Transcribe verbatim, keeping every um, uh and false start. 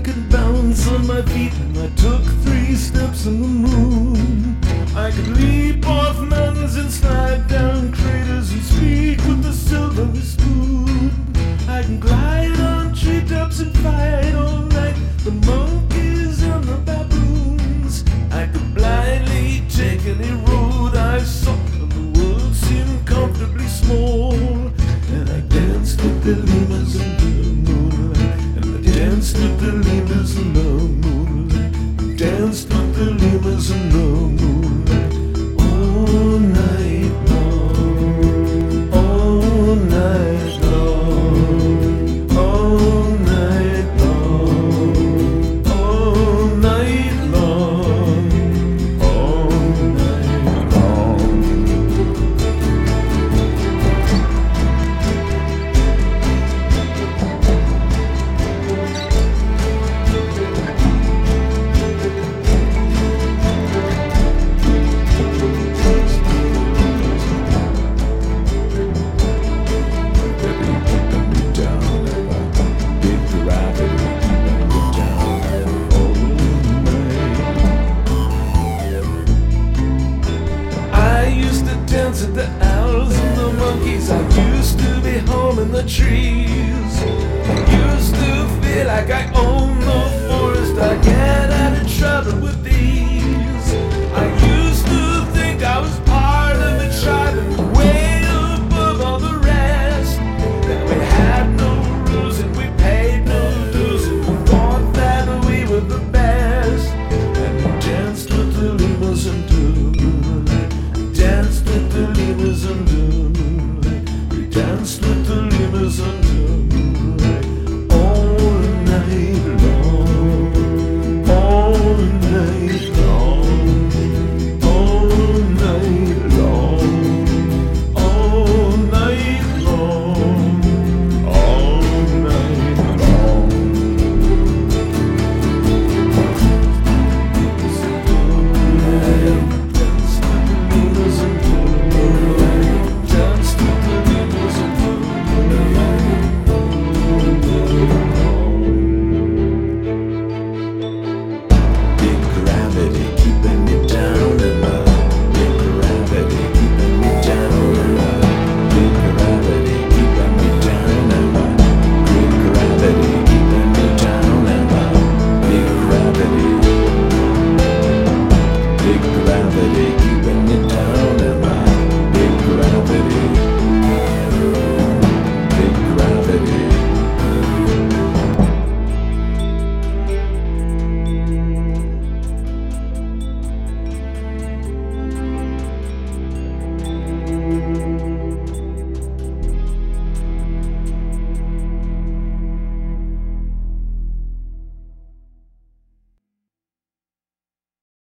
could bounce on my feet and I took three steps in the moon. I could leap off mountains and slide down craters and speak with the silvery spoon. I can glide on treetops and fight all night the monkeys and the baboons. I could blindly take any road I saw, and the world seemed comfortably small. And I danced with the lemurs in the moonlight, and I danced with the lemurs in the